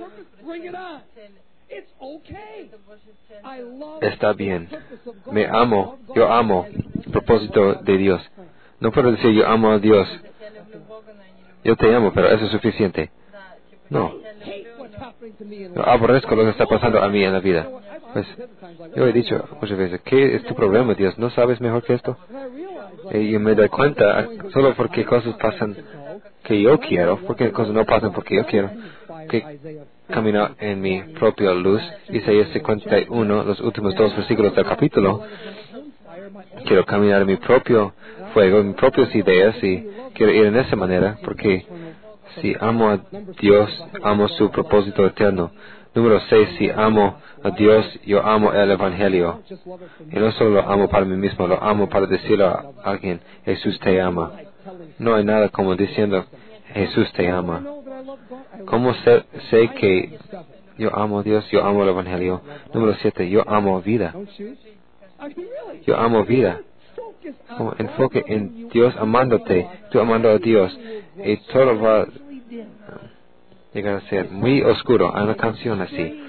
Está bien. Me amo. Yo amo el propósito de Dios. No puedo decir yo amo a Dios. Yo te amo, pero eso es suficiente. No. Yo aborrezco lo que está pasando a mí en la vida. Pues, yo he dicho muchas veces, ¿qué es tu problema, Dios? ¿No sabes mejor que esto? Y yo me doy cuenta, solo porque cosas pasan que yo quiero, porque cosas no pasan porque yo quiero, que camino en mi propia luz. Isaías cincuenta y uno, los últimos dos versículos del capítulo. Quiero caminar en mi propio fuego, en mis propias ideas, y quiero ir en esa manera, porque si amo a Dios, amo su propósito eterno. Número seis, si amo a Dios, yo amo el Evangelio. Y no solo lo amo para mí mismo, lo amo para decirle a alguien, Jesús te ama. No hay nada como diciendo, Jesús te ama. ¿Cómo sé, sé que yo amo a Dios, yo amo el Evangelio? Número siete, yo amo vida. Yo amo vida. Como enfoque en Dios amándote, tú amando a Dios, y todo va a llegar a ser muy oscuro. Hay una canción así.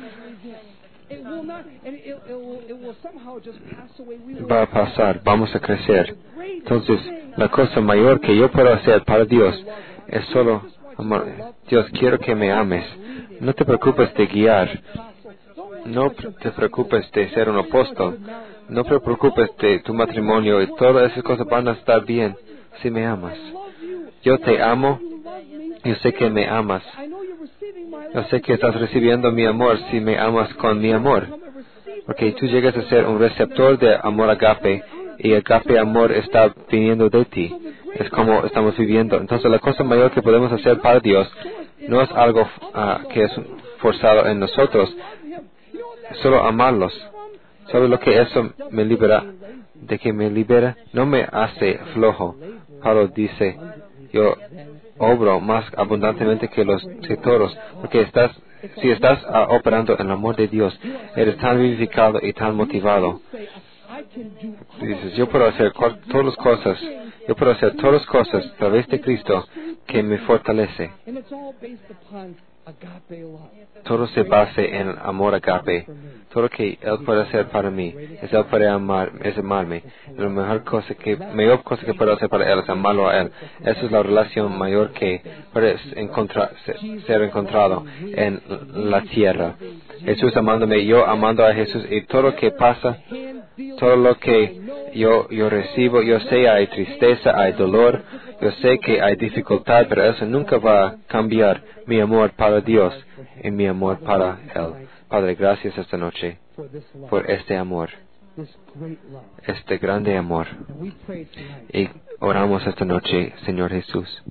Va a pasar, vamos a crecer. Entonces, la cosa mayor que yo puedo hacer para Dios es solo amar. Dios, quiero que me ames. No te preocupes de guiar. No te preocupes de ser un apóstol. No te preocupes de tu matrimonio, y todas esas cosas van a estar bien si me amas. Yo te amo. Yo sé que me amas. Yo sé que estás recibiendo mi amor si me amas con mi amor. Porque tú llegas a ser un receptor de amor agape, y agape amor está viniendo de ti. Es como estamos viviendo. Entonces la cosa mayor que podemos hacer para Dios no es algo uh, que es forzado en nosotros, es solo amarlos. ¿Sabes lo que eso me libera? ¿De que me libera? No me hace flojo. Pablo dice, yo obro más abundantemente que los toros, porque estás, si estás uh, operando en el amor de Dios, eres tan vivificado y tan motivado. Y dices, yo puedo hacer cual, todas las cosas, yo puedo hacer todas las cosas a través de Cristo que me fortalece. Todo se basa en el amor agape Todo lo que Él puede hacer para mí es Él puede amar, es amarme. La mejor cosa que, mayor cosa que puedo hacer para Él es amarlo a Él. Esa es la relación mayor que puede encontrar, ser encontrado en la tierra. Jesús amándome, yo amando a Jesús, y todo lo que pasa, todo lo que yo, yo recibo, yo sé hay tristeza, hay dolor, yo sé que hay dificultad, pero eso nunca va a cambiar mi amor para Dios y mi amor para Él. Padre, gracias esta noche por este amor, este grande amor. Y oramos esta noche, Señor Jesús,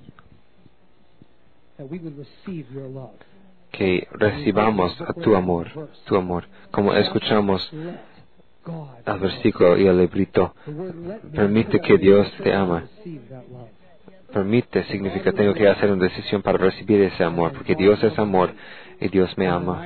que recibamos a tu amor, tu amor, como escuchamos el versículo y el librito. Permite que Dios te ama. Permite significa tengo que hacer una decisión para recibir ese amor, porque Dios es amor y Dios me ama.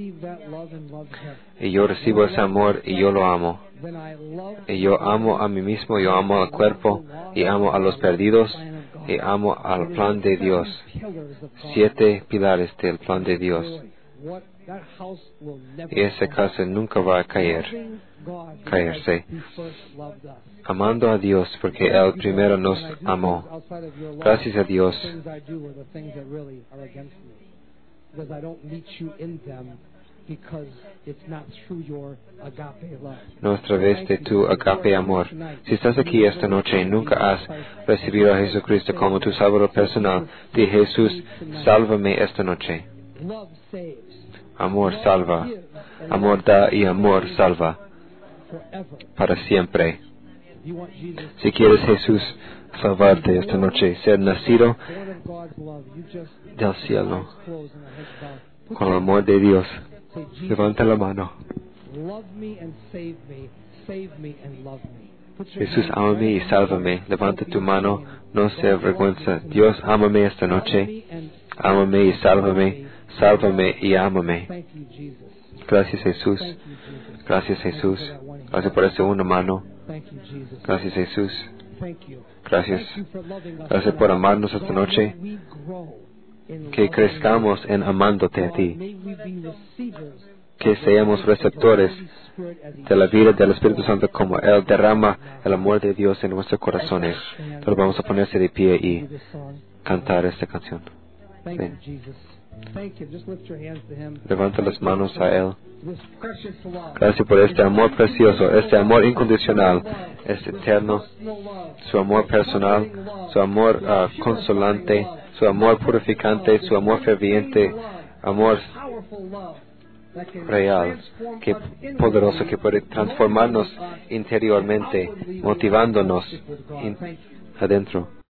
Y yo recibo ese amor y yo lo amo. Y yo amo a mí mismo, yo amo al cuerpo, y amo a los perdidos, y amo al plan de Dios. Siete pilares del plan de Dios. Y esa casa nunca va a caer, caerse. Amando a Dios porque Él primero nos amó. Gracias a Dios. Nuestra vez de tu agape amor. Si estás aquí esta noche y nunca has recibido a Jesucristo como tu Salvador personal, di Jesús, sálvame esta noche. Amor salva. Amor da y amor salva. Para siempre. Si quieres Jesús salvarte esta noche, ser nacido del cielo con el amor de Dios, levanta la mano. Jesús, ámame y sálvame. Levanta tu mano, no sea vergüenza. Dios, ámame esta noche. Ámame y sálvame. Sálvame y ámame. Gracias Jesús. Gracias Jesús. Gracias por esa una mano. Gracias Jesús. Gracias. Gracias por amarnos esta noche. Que crezcamos en amándote a ti. Que seamos receptores de la vida del Espíritu Santo como Él derrama el amor de Dios en nuestros corazones. Entonces vamos a ponerse de pie y cantar esta canción. Sí. Levanta las manos a Él. Gracias por este amor precioso, este amor incondicional, este eterno, su amor personal, su amor uh, consolante, su amor purificante, su amor ferviente, amor real, que poderoso, que puede transformarnos interiormente, motivándonos in, adentro.